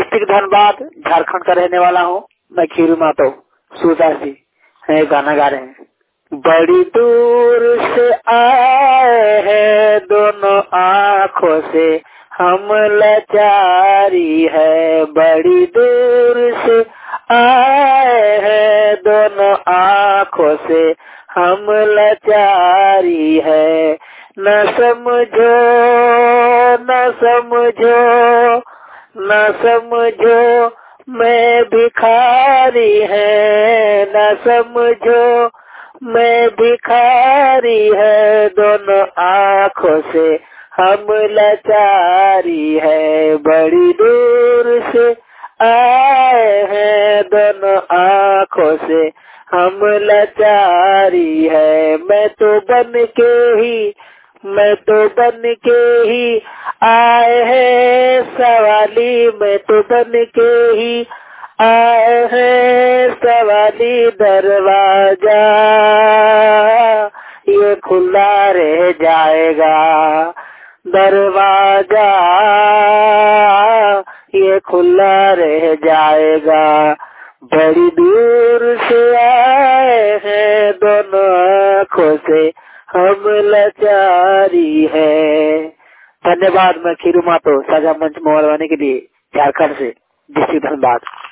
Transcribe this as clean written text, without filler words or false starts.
District Dhanbad Jharkhand का रहने वाला हूँ। मैं खीरू मातो सूरदास जी है गाना गा रहे हैं। बड़ी दूर से आए हैं दोनों आँखों से हम लाचारी है। बड़ी दूर से आए हैं दोनों आँखों से हम लाचारी है। न समझो न समझो न समझो मैं भिखारी है। न समझो मैं भिखारी है। दोनों आँखों से हम लाचारी है। बड़ी दूर से आए हैं दोनों आँखों से हम लाचारी है। मैं तो बन के ही आए हैं सवाली। मैं तो बन के ही आए हैं सवाली। दरवाजा ये खुला रह जाएगा। दरवाजा ये खुला रह जाएगा। बड़ी दूर से आए हैं दोनों आँखों से हम लाचारी है। धन्यवाद। मैं खीरू मातो साझा मंच मोहरवाने के लिए झारखंड से डिस्ट्रिक्ट धनबाद।